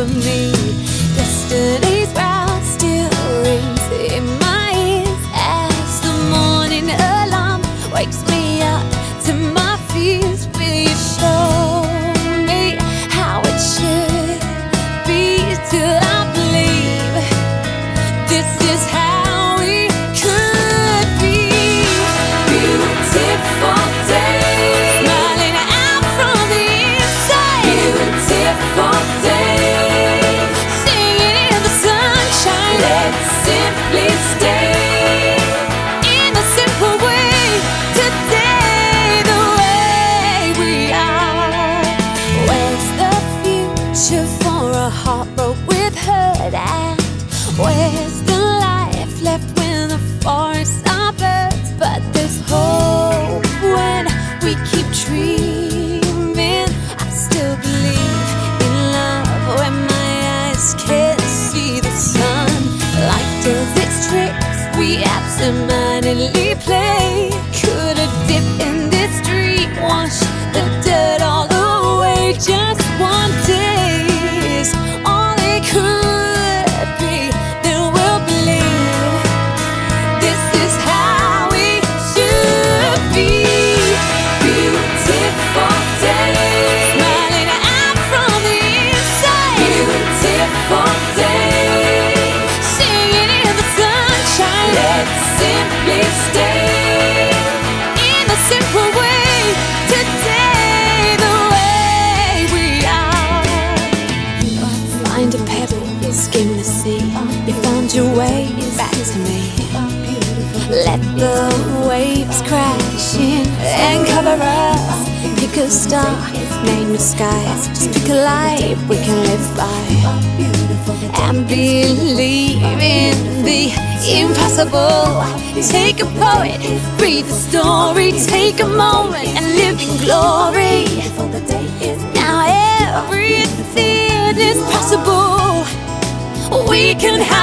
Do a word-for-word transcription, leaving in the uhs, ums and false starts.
of me. Yesterday's route still rings in my ears as the morning alarm wakes me up to my fears. Will you show me how it should be till I believe this is how we could be? Beautiful day, smiling out from the inside. Beautiful day, singing in the sunshine. Let's simply stay in a simple way today, the way we are. Where's the future for a heart broke with hurt? And where's the life left when the forests are burnt? But there's hope when we keep dreaming. I still believe in love when my eyes can't see the sun. Life does its tricks, we absentmindedly play. Could a dip in this stream wash the dirt all away? Just one day is all it could be. Then we'll believe this is how we should be. Beautiful day, smiling out from the inside. Beautiful day, singing in the sunshine. Let's simply stay in a simple way today, the way we are. Find a pebble, skim the sea. You found your way back to me. Let the waves crash in and cover us. Pick a star, name the skies. Just pick a light we can live by, and believe in the impossible. Take a poet, read the story. Take a moment and live in glory. Now everything is possible. We can have